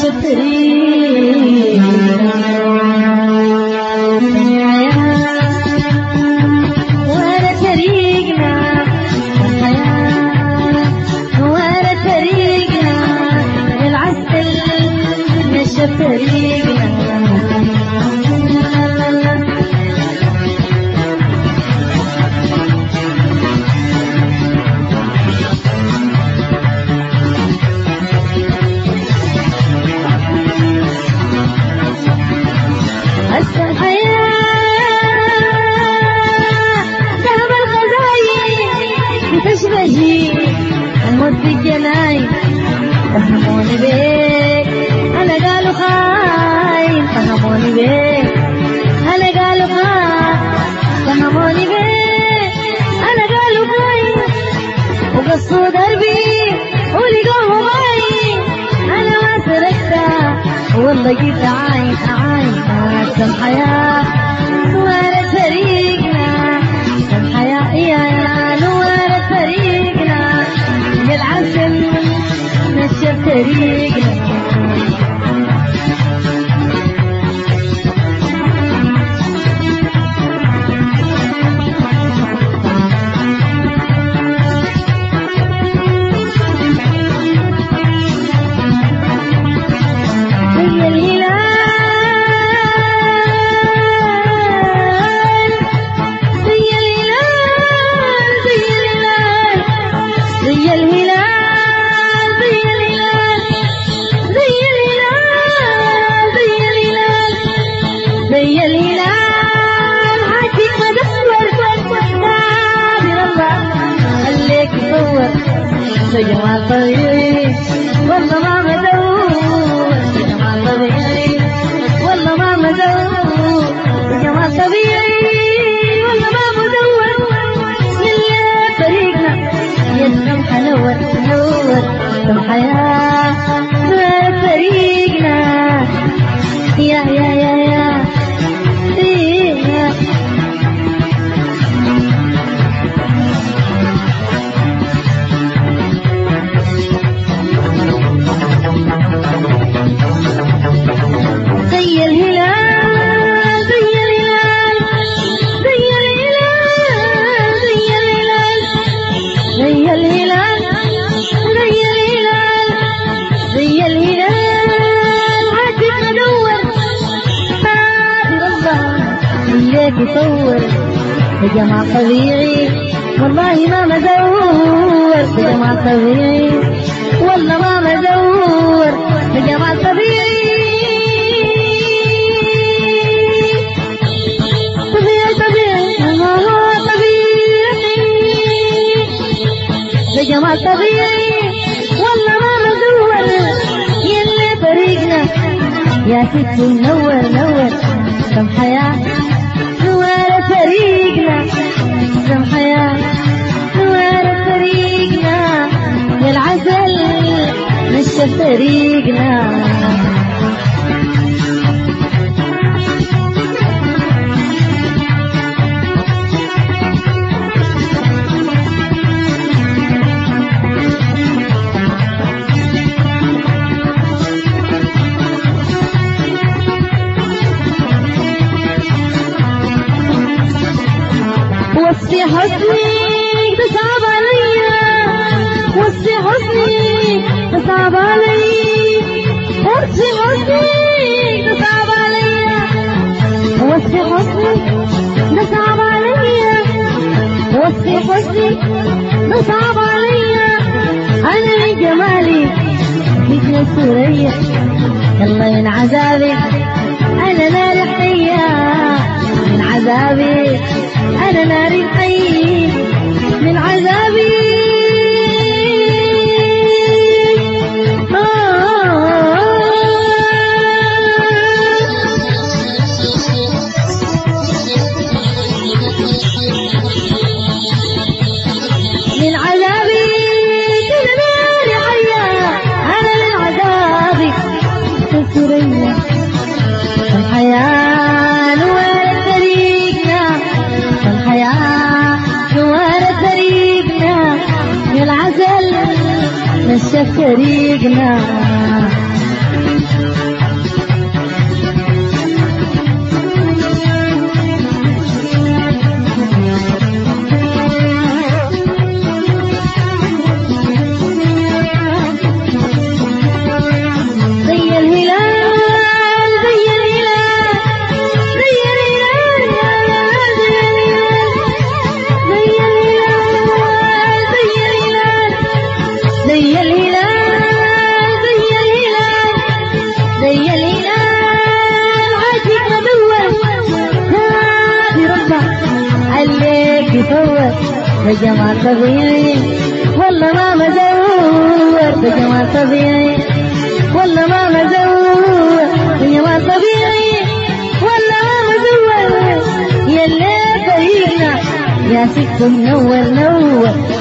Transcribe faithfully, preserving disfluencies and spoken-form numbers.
نشف طريقنا ورا طريقنا ورا طريقنا العسل نشف طريقنا الموت في الجناين فهموني بيك أنا قالوا خاين فهموني بيك أنا قالوا خاين فهموني بيك أنا قالوا خاين وقصوا دربي ولقوه غاين أنا ما سرقتها والله جيت عاين عاين أحسن حياة نوار طريقنا أحسن حياة يا نوار طريقنا العسل نشف طريقنا زي الهلال زي الهلال زي الهلال زي الهلال زي الهلال زي الهلال زي الهلال حاجك مدور قادر الله خليك تدور في جمال طبيعي والله ما مدور في جمال طبيعي والله ما مدور في جمال طبيعي والله ما مدور من طريقنا يسلم حنور نور الحياة نور طريقنا يا يا يا يا إيه زي الهلال زي الهلال زي الهلال زي الهلال زي الهلال زي الهلال زي الهلال حاجك مدور قادر الله خليك يصور بجمال طبيعي والله ما مدور بجمال طبيعي والله ما مدور بجمال طبيعي طبيعي طبيعي ما هو طبيعي بجمال طبيعي والله ما مدور يلي طريقنا يا ستي نور نور كم حياة نور طريقنا كم حياة نور طريقنا يا العسل نشف طريقنا وصي حسنك تصعب عليا وصي حسنك تصعب عليا وصي حسنك تصعب عليا وصي حسنك تصعب عليا وصي حسنك تصعب عليا أنا من جمالي مثل السورية يلا من عذابي أنا نار حية من عذابي أنا نار حي من عذابي من عذابي أنا نار حية أنا من عذابي السورية الحياة نور طريقنا الحياة نور طريقنا يا العسل نشف طريقنا مصور بجمال طبيعي والله ما مزور بجمال طبيعي والله ما مزور بجمال طبيعي والله ما مزور يا اللي طريقنا يا ست منور نور